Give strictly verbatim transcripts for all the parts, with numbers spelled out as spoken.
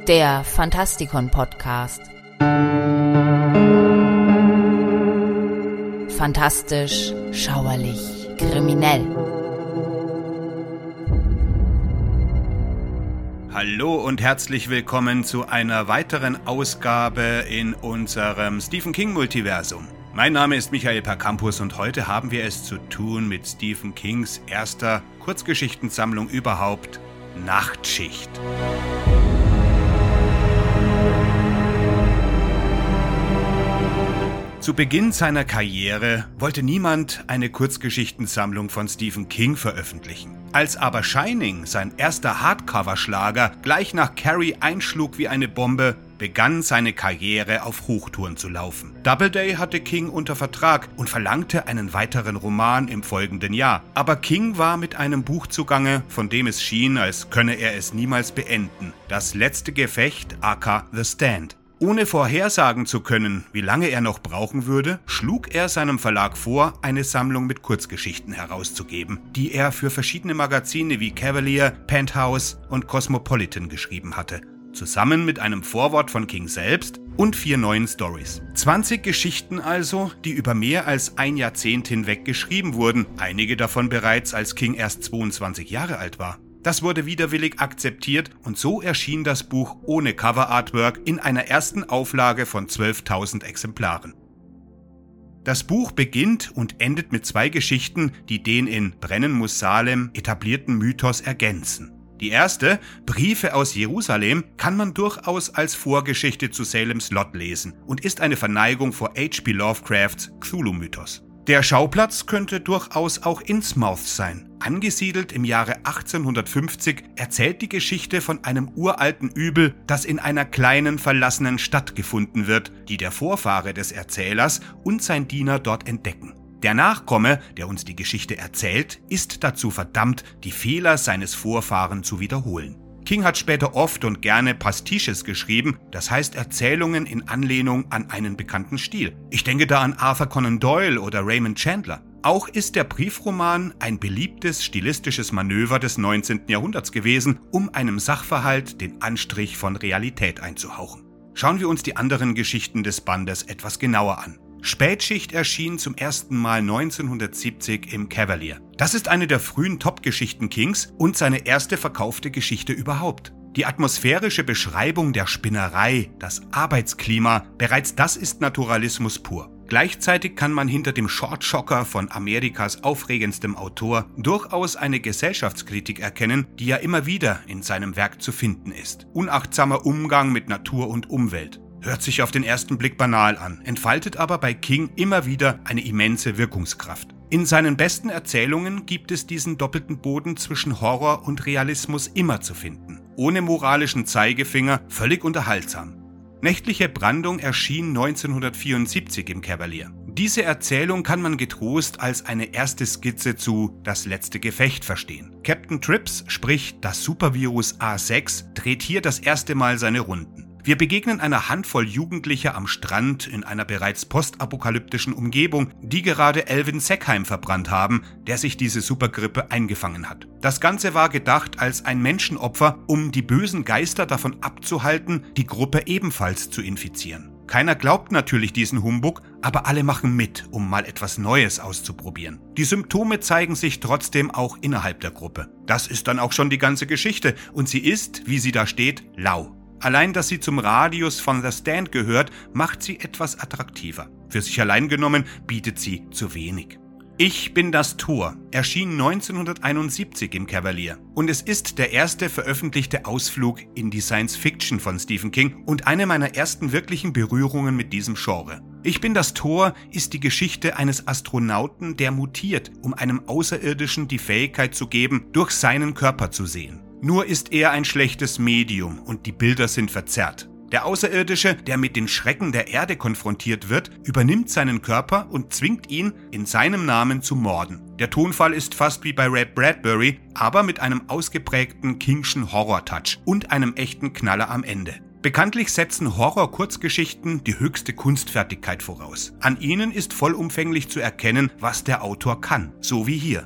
Der Fantastikon-Podcast. Fantastisch, schauerlich, kriminell. Hallo und herzlich willkommen zu einer weiteren Ausgabe in unserem Stephen King-Multiversum. Mein Name ist Michael Percampus und heute haben wir es zu tun mit Stephen Kings erster Kurzgeschichtensammlung überhaupt, Nachtschicht. Zu Beginn seiner Karriere wollte niemand eine Kurzgeschichtensammlung von Stephen King veröffentlichen. Als aber Shining, sein erster Hardcover-Schlager, gleich nach Carrie einschlug wie eine Bombe, begann seine Karriere auf Hochtouren zu laufen. Doubleday hatte King unter Vertrag und verlangte einen weiteren Roman im folgenden Jahr. Aber King war mit einem Buch zugange, von dem es schien, als könne er es niemals beenden. Das letzte Gefecht, aka The Stand. Ohne vorhersagen zu können, wie lange er noch brauchen würde, schlug er seinem Verlag vor, eine Sammlung mit Kurzgeschichten herauszugeben, die er für verschiedene Magazine wie Cavalier, Penthouse und Cosmopolitan geschrieben hatte. Zusammen mit einem Vorwort von King selbst und vier neuen Stories. zwanzig Geschichten also, die über mehr als ein Jahrzehnt hinweg geschrieben wurden, einige davon bereits als King erst zweiundzwanzig Jahre alt war. Das wurde widerwillig akzeptiert und so erschien das Buch ohne Cover-Artwork in einer ersten Auflage von zwölftausend Exemplaren. Das Buch beginnt und endet mit zwei Geschichten, die den in Brennen muss Salem etablierten Mythos ergänzen. Die erste, Briefe aus Jerusalem, kann man durchaus als Vorgeschichte zu Salems Lot lesen und ist eine Verneigung vor H P Lovecrafts Cthulhu-Mythos. Der Schauplatz könnte durchaus auch Innsmouth sein. Angesiedelt im Jahre achtzehnhundertfünfzig erzählt die Geschichte von einem uralten Übel, das in einer kleinen verlassenen Stadt gefunden wird, die der Vorfahre des Erzählers und sein Diener dort entdecken. Der Nachkomme, der uns die Geschichte erzählt, ist dazu verdammt, die Fehler seines Vorfahren zu wiederholen. King hat später oft und gerne Pastiches geschrieben, das heißt Erzählungen in Anlehnung an einen bekannten Stil. Ich denke da an Arthur Conan Doyle oder Raymond Chandler. Auch ist der Briefroman ein beliebtes stilistisches Manöver des neunzehnten Jahrhunderts gewesen, um einem Sachverhalt den Anstrich von Realität einzuhauchen. Schauen wir uns die anderen Geschichten des Bandes etwas genauer an. Spätschicht erschien zum ersten Mal neunzehnhundertsiebzig im Cavalier. Das ist eine der frühen Top-Geschichten Kings und seine erste verkaufte Geschichte überhaupt. Die atmosphärische Beschreibung der Spinnerei, das Arbeitsklima, bereits das ist Naturalismus pur. Gleichzeitig kann man hinter dem Shortshocker von Amerikas aufregendstem Autor durchaus eine Gesellschaftskritik erkennen, die ja immer wieder in seinem Werk zu finden ist. Unachtsamer Umgang mit Natur und Umwelt. Hört sich auf den ersten Blick banal an, entfaltet aber bei King immer wieder eine immense Wirkungskraft. In seinen besten Erzählungen gibt es diesen doppelten Boden zwischen Horror und Realismus immer zu finden. Ohne moralischen Zeigefinger, völlig unterhaltsam. Nächtliche Brandung erschien neunzehnhundertvierundsiebzig im Cavalier. Diese Erzählung kann man getrost als eine erste Skizze zu Das letzte Gefecht verstehen. Captain Trips, sprich das Supervirus A sechs, dreht hier das erste Mal seine Runden. Wir begegnen einer Handvoll Jugendlicher am Strand in einer bereits postapokalyptischen Umgebung, die gerade Elvin Seckheim verbrannt haben, der sich diese Supergrippe eingefangen hat. Das Ganze war gedacht als ein Menschenopfer, um die bösen Geister davon abzuhalten, die Gruppe ebenfalls zu infizieren. Keiner glaubt natürlich diesen Humbug, aber alle machen mit, um mal etwas Neues auszuprobieren. Die Symptome zeigen sich trotzdem auch innerhalb der Gruppe. Das ist dann auch schon die ganze Geschichte und sie ist, wie sie da steht, lau. Allein, dass sie zum Radius von The Stand gehört, macht sie etwas attraktiver. Für sich allein genommen bietet sie zu wenig. Ich bin das Tor erschien neunzehnhunderteinundsiebzig im Cavalier und es ist der erste veröffentlichte Ausflug in die Science Fiction von Stephen King und eine meiner ersten wirklichen Berührungen mit diesem Genre. Ich bin das Tor ist die Geschichte eines Astronauten, der mutiert, um einem Außerirdischen die Fähigkeit zu geben, durch seinen Körper zu sehen. Nur ist er ein schlechtes Medium und die Bilder sind verzerrt. Der Außerirdische, der mit den Schrecken der Erde konfrontiert wird, übernimmt seinen Körper und zwingt ihn, in seinem Namen zu morden. Der Tonfall ist fast wie bei Ray Bradbury, aber mit einem ausgeprägten Kingschen Horror-Touch und einem echten Knaller am Ende. Bekanntlich setzen Horror-Kurzgeschichten die höchste Kunstfertigkeit voraus. An ihnen ist vollumfänglich zu erkennen, was der Autor kann, so wie hier.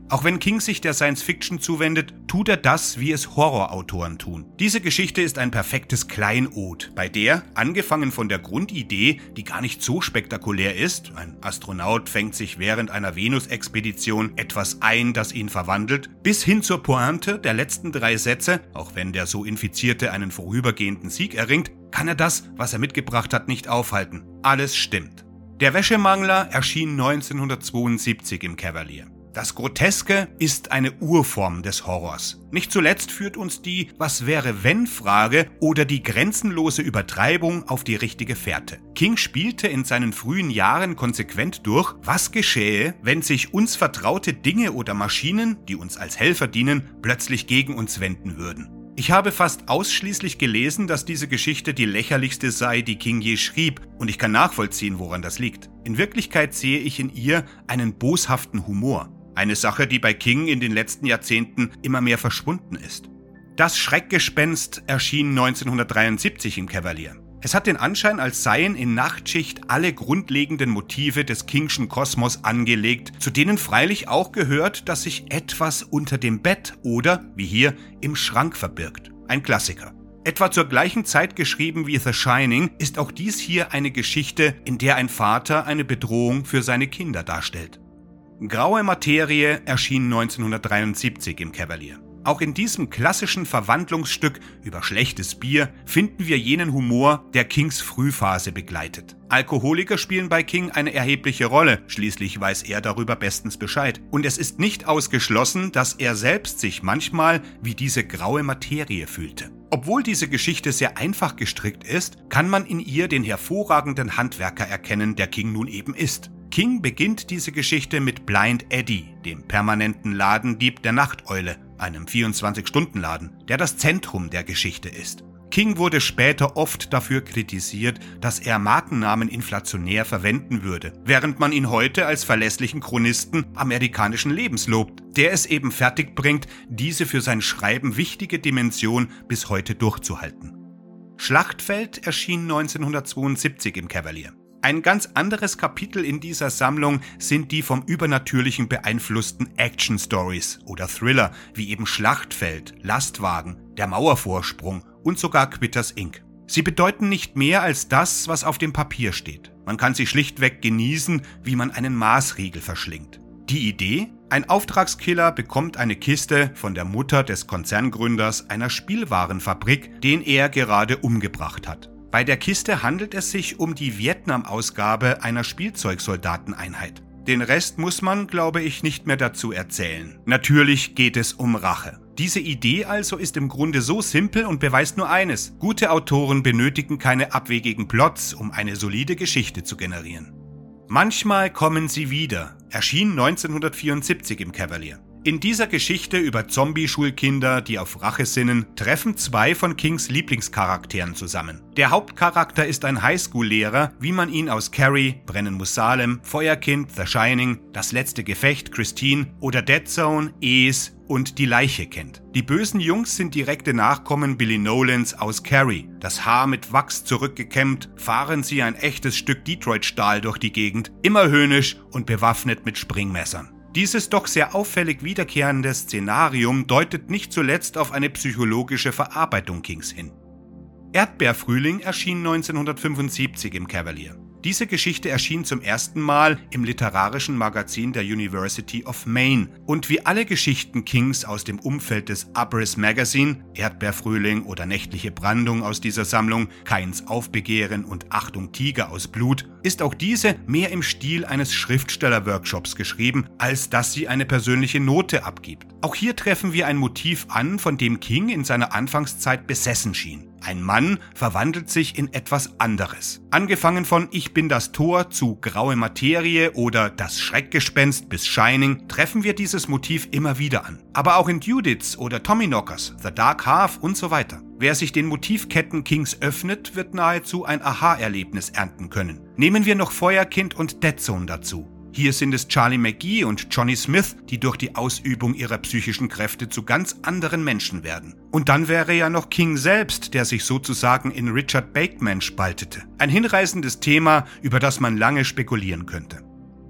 Auch wenn King sich der Science-Fiction zuwendet, tut er das, wie es Horrorautoren tun. Diese Geschichte ist ein perfektes Kleinod, bei der, angefangen von der Grundidee, die gar nicht so spektakulär ist, ein Astronaut fängt sich während einer Venus-Expedition etwas ein, das ihn verwandelt, bis hin zur Pointe der letzten drei Sätze, auch wenn der so Infizierte einen vorübergehenden Sieg erringt, kann er das, was er mitgebracht hat, nicht aufhalten. Alles stimmt. Der Wäschemangler erschien neunzehnhundertzweiundsiebzig im Kavalier. Das Groteske ist eine Urform des Horrors. Nicht zuletzt führt uns die Was-wäre-wenn-Frage oder die grenzenlose Übertreibung auf die richtige Fährte. King spielte in seinen frühen Jahren konsequent durch, was geschähe, wenn sich uns vertraute Dinge oder Maschinen, die uns als Helfer dienen, plötzlich gegen uns wenden würden. Ich habe fast ausschließlich gelesen, dass diese Geschichte die lächerlichste sei, die King je schrieb, und ich kann nachvollziehen, woran das liegt. In Wirklichkeit sehe ich in ihr einen boshaften Humor. Eine Sache, die bei King in den letzten Jahrzehnten immer mehr verschwunden ist. Das Schreckgespenst erschien neunzehnhundertdreiundsiebzig im Kavalier. Es hat den Anschein, als seien in Nachtschicht alle grundlegenden Motive des Kingschen Kosmos angelegt, zu denen freilich auch gehört, dass sich etwas unter dem Bett oder, wie hier, im Schrank verbirgt. Ein Klassiker. Etwa zur gleichen Zeit geschrieben wie The Shining, ist auch dies hier eine Geschichte, in der ein Vater eine Bedrohung für seine Kinder darstellt. Graue Materie erschien neunzehnhundertdreiundsiebzig im Kavalier. Auch in diesem klassischen Verwandlungsstück über schlechtes Bier finden wir jenen Humor, der Kings Frühphase begleitet. Alkoholiker spielen bei King eine erhebliche Rolle, schließlich weiß er darüber bestens Bescheid. Und es ist nicht ausgeschlossen, dass er selbst sich manchmal wie diese graue Materie fühlte. Obwohl diese Geschichte sehr einfach gestrickt ist, kann man in ihr den hervorragenden Handwerker erkennen, der King nun eben ist. King beginnt diese Geschichte mit Blind Eddie, dem permanenten Ladendieb der Nachteule, einem vierundzwanzig-Stunden-Laden, der das Zentrum der Geschichte ist. King wurde später oft dafür kritisiert, dass er Markennamen inflationär verwenden würde, während man ihn heute als verlässlichen Chronisten amerikanischen Lebens lobt, der es eben fertigbringt, diese für sein Schreiben wichtige Dimension bis heute durchzuhalten. Schlachtfeld erschien neunzehnhundertzweiundsiebzig im Kavalier. Ein ganz anderes Kapitel in dieser Sammlung sind die vom Übernatürlichen beeinflussten Action-Stories oder Thriller, wie eben Schlachtfeld, Lastwagen, Der Mauervorsprung und sogar Quitters Incorporated. Sie bedeuten nicht mehr als das, was auf dem Papier steht. Man kann sie schlichtweg genießen, wie man einen Maßriegel verschlingt. Die Idee? Ein Auftragskiller bekommt eine Kiste von der Mutter des Konzerngründers einer Spielwarenfabrik, den er gerade umgebracht hat. Bei der Kiste handelt es sich um die Vietnam-Ausgabe einer Spielzeugsoldateneinheit. Den Rest muss man, glaube ich, nicht mehr dazu erzählen. Natürlich geht es um Rache. Diese Idee also ist im Grunde so simpel und beweist nur eines: Gute Autoren benötigen keine abwegigen Plots, um eine solide Geschichte zu generieren. Manchmal kommen sie wieder, erschien neunzehnhundertvierundsiebzig im Kavalier. In dieser Geschichte über Zombie-Schulkinder, die auf Rache sinnen, treffen zwei von Kings Lieblingscharakteren zusammen. Der Hauptcharakter ist ein Highschool-Lehrer, wie man ihn aus Carrie, Brennen muss Salem, Feuerkind, The Shining, Das letzte Gefecht, Christine oder Dead Zone, Es und Die Leiche kennt. Die bösen Jungs sind direkte Nachkommen Billy Nolans aus Carrie. Das Haar mit Wachs zurückgekämmt, fahren sie ein echtes Stück Detroit-Stahl durch die Gegend, immer höhnisch und bewaffnet mit Springmessern. Dieses doch sehr auffällig wiederkehrende Szenarium deutet nicht zuletzt auf eine psychologische Verarbeitung Kings hin. Erdbeerfrühling erschien neunzehnhundertfünfundsiebzig im Kavalier. Diese Geschichte erschien zum ersten Mal im literarischen Magazin der University of Maine und wie alle Geschichten Kings aus dem Umfeld des Abriss Magazine, Erdbeerfrühling oder Nächtliche Brandung aus dieser Sammlung, Kains Aufbegehren und Achtung Tiger aus Blut, ist auch diese mehr im Stil eines Schriftsteller-Workshops geschrieben, als dass sie eine persönliche Note abgibt. Auch hier treffen wir ein Motiv an, von dem King in seiner Anfangszeit besessen schien. Ein Mann verwandelt sich in etwas anderes. Angefangen von Ich bin das Tor zu Graue Materie oder Das Schreckgespenst bis Shining treffen wir dieses Motiv immer wieder an. Aber auch in Judiths oder Tommyknockers, The Dark Half und so weiter. Wer sich den Motivketten Kings öffnet, wird nahezu ein Aha-Erlebnis ernten können. Nehmen wir noch Feuerkind und Dead Zone dazu. Hier sind es Charlie McGee und Johnny Smith, die durch die Ausübung ihrer psychischen Kräfte zu ganz anderen Menschen werden. Und dann wäre ja noch King selbst, der sich sozusagen in Richard Bateman spaltete. Ein hinreißendes Thema, über das man lange spekulieren könnte.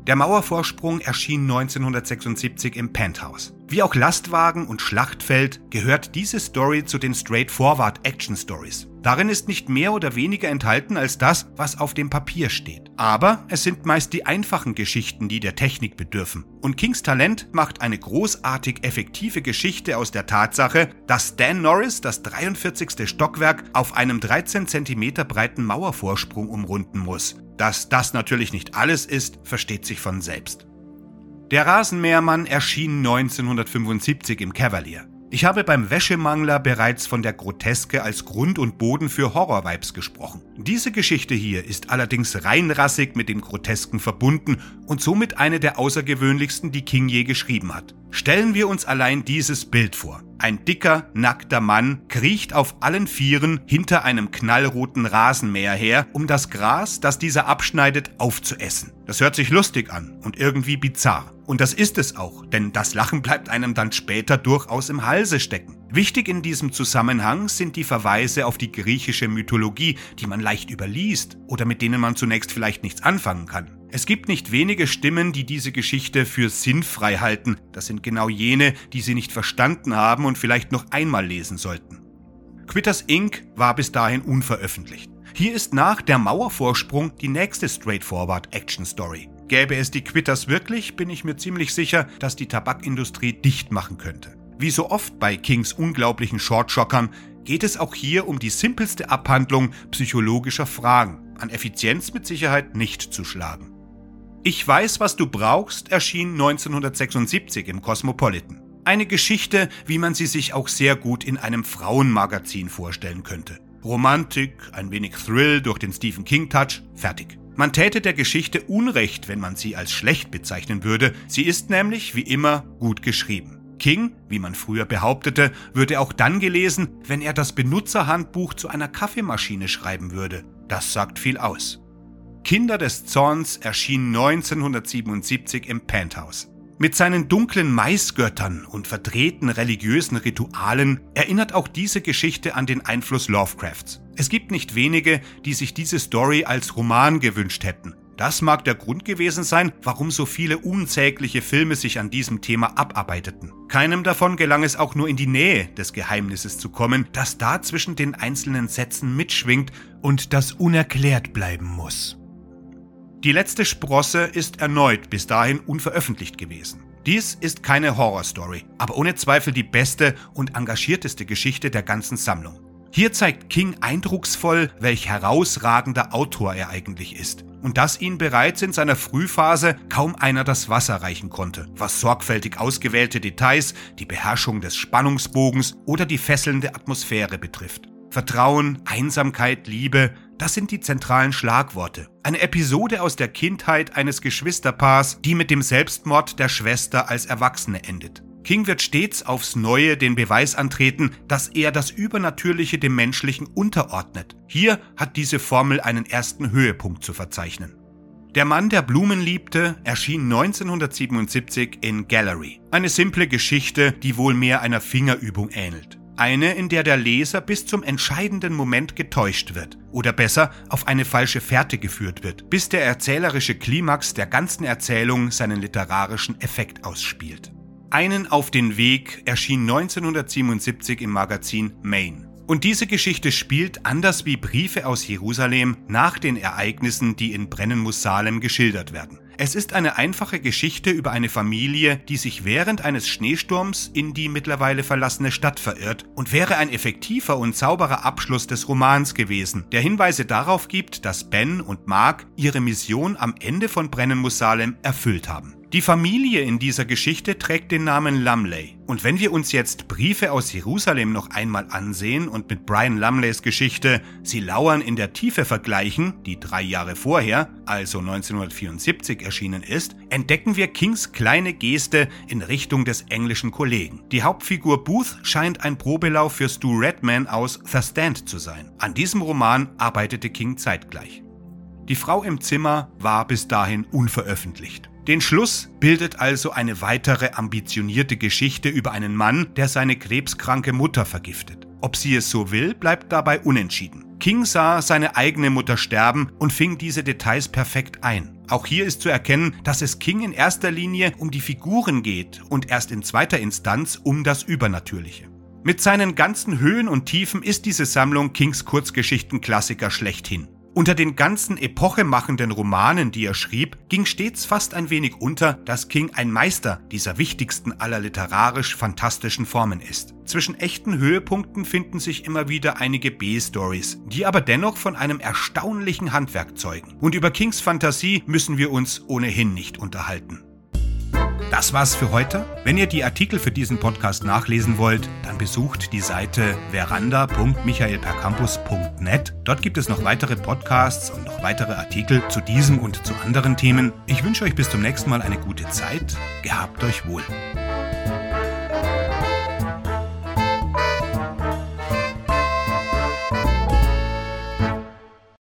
Der Mauervorsprung erschien neunzehnhundertsechsundsiebzig im Penthouse. Wie auch Lastwagen und Schlachtfeld gehört diese Story zu den Straightforward Action Stories. Darin ist nicht mehr oder weniger enthalten als das, was auf dem Papier steht. Aber es sind meist die einfachen Geschichten, die der Technik bedürfen. Und Kings Talent macht eine großartig effektive Geschichte aus der Tatsache, dass Stan Norris das dreiundvierzigste Stockwerk auf einem dreizehn Zentimeter breiten Mauervorsprung umrunden muss. Dass das natürlich nicht alles ist, versteht sich von selbst. Der Rasenmähermann erschien neunzehnhundertfünfundsiebzig im Cavalier. Ich habe beim Wäschemangler bereits von der Groteske als Grund und Boden für Horror-Vibes gesprochen. Diese Geschichte hier ist allerdings reinrassig mit dem Grotesken verbunden und somit eine der außergewöhnlichsten, die King je geschrieben hat. Stellen wir uns allein dieses Bild vor. Ein dicker, nackter Mann kriecht auf allen Vieren hinter einem knallroten Rasenmäher her, um das Gras, das dieser abschneidet, aufzuessen. Das hört sich lustig an und irgendwie bizarr. Und das ist es auch, denn das Lachen bleibt einem dann später durchaus im Halse stecken. Wichtig in diesem Zusammenhang sind die Verweise auf die griechische Mythologie, die man leicht überliest oder mit denen man zunächst vielleicht nichts anfangen kann. Es gibt nicht wenige Stimmen, die diese Geschichte für sinnfrei halten. Das sind genau jene, die sie nicht verstanden haben und vielleicht noch einmal lesen sollten. Quitters Incorporated war bis dahin unveröffentlicht. Hier ist nach Der Mauervorsprung die nächste Straightforward Action Story. Gäbe es die Quitters wirklich, bin ich mir ziemlich sicher, dass die Tabakindustrie dicht machen könnte. Wie so oft bei Kings unglaublichen Shortshockern geht es auch hier um die simpelste Abhandlung psychologischer Fragen, an Effizienz mit Sicherheit nicht zu schlagen. Ich weiß, was du brauchst erschien neunzehnhundertsechsundsiebzig im Cosmopolitan. Eine Geschichte, wie man sie sich auch sehr gut in einem Frauenmagazin vorstellen könnte. Romantik, ein wenig Thrill durch den Stephen King-Touch, fertig. Man täte der Geschichte Unrecht, wenn man sie als schlecht bezeichnen würde. Sie ist nämlich, wie immer, gut geschrieben. King, wie man früher behauptete, würde auch dann gelesen, wenn er das Benutzerhandbuch zu einer Kaffeemaschine schreiben würde. Das sagt viel aus. Kinder des Zorns erschien neunzehnhundertsiebenundsiebzig im Penthouse. Mit seinen dunklen Maisgöttern und verdrehten religiösen Ritualen erinnert auch diese Geschichte an den Einfluss Lovecrafts. Es gibt nicht wenige, die sich diese Story als Roman gewünscht hätten. Das mag der Grund gewesen sein, warum so viele unsägliche Filme sich an diesem Thema abarbeiteten. Keinem davon gelang es auch nur in die Nähe des Geheimnisses zu kommen, das da zwischen den einzelnen Sätzen mitschwingt und das unerklärt bleiben muss. Die letzte Sprosse ist erneut bis dahin unveröffentlicht gewesen. Dies ist keine Horrorstory, aber ohne Zweifel die beste und engagierteste Geschichte der ganzen Sammlung. Hier zeigt King eindrucksvoll, welch herausragender Autor er eigentlich ist und dass ihn bereits in seiner Frühphase kaum einer das Wasser reichen konnte, was sorgfältig ausgewählte Details, die Beherrschung des Spannungsbogens oder die fesselnde Atmosphäre betrifft. Vertrauen, Einsamkeit, Liebe, das sind die zentralen Schlagworte. Eine Episode aus der Kindheit eines Geschwisterpaars, die mit dem Selbstmord der Schwester als Erwachsene endet. King wird stets aufs Neue den Beweis antreten, dass er das Übernatürliche dem Menschlichen unterordnet. Hier hat diese Formel einen ersten Höhepunkt zu verzeichnen. Der Mann, der Blumen liebte, erschien neunzehnhundertsiebenundsiebzig in Gallery. Eine simple Geschichte, die wohl mehr einer Fingerübung ähnelt. Eine, in der der Leser bis zum entscheidenden Moment getäuscht wird oder besser auf eine falsche Fährte geführt wird, bis der erzählerische Klimax der ganzen Erzählung seinen literarischen Effekt ausspielt. Einen auf den Weg erschien neunzehnhundertsiebenundsiebzig im Magazin Maine. Und diese Geschichte spielt, anders wie Briefe aus Jerusalem, nach den Ereignissen, die in Brennen muss Salem geschildert werden. Es ist eine einfache Geschichte über eine Familie, die sich während eines Schneesturms in die mittlerweile verlassene Stadt verirrt und wäre ein effektiver und sauberer Abschluss des Romans gewesen, der Hinweise darauf gibt, dass Ben und Mark ihre Mission am Ende von Brennen muss Salem erfüllt haben. Die Familie in dieser Geschichte trägt den Namen Lumley. Und wenn wir uns jetzt Briefe aus Jerusalem noch einmal ansehen und mit Brian Lumleys Geschichte Sie lauern in der Tiefe vergleichen, die drei Jahre vorher, also neunzehnhundertvierundsiebzig erschienen ist, entdecken wir Kings kleine Geste in Richtung des englischen Kollegen. Die Hauptfigur Booth scheint ein Probelauf für Stu Redman aus The Stand zu sein. An diesem Roman arbeitete King zeitgleich. Die Frau im Zimmer war bis dahin unveröffentlicht. Den Schluss bildet also eine weitere ambitionierte Geschichte über einen Mann, der seine krebskranke Mutter vergiftet. Ob sie es so will, bleibt dabei unentschieden. King sah seine eigene Mutter sterben und fing diese Details perfekt ein. Auch hier ist zu erkennen, dass es King in erster Linie um die Figuren geht und erst in zweiter Instanz um das Übernatürliche. Mit seinen ganzen Höhen und Tiefen ist diese Sammlung Kings Kurzgeschichten-Klassiker schlechthin. Unter den ganzen epochemachenden Romanen, die er schrieb, ging stets fast ein wenig unter, dass King ein Meister dieser wichtigsten aller literarisch-fantastischen Formen ist. Zwischen echten Höhepunkten finden sich immer wieder einige B-Stories, die aber dennoch von einem erstaunlichen Handwerk zeugen. Und über Kings Fantasie müssen wir uns ohnehin nicht unterhalten. Das war's für heute. Wenn ihr die Artikel für diesen Podcast nachlesen wollt, dann besucht die Seite veranda punkt michael per campus punkt net. Dort gibt es noch weitere Podcasts und noch weitere Artikel zu diesem und zu anderen Themen. Ich wünsche euch bis zum nächsten Mal eine gute Zeit. Gehabt euch wohl.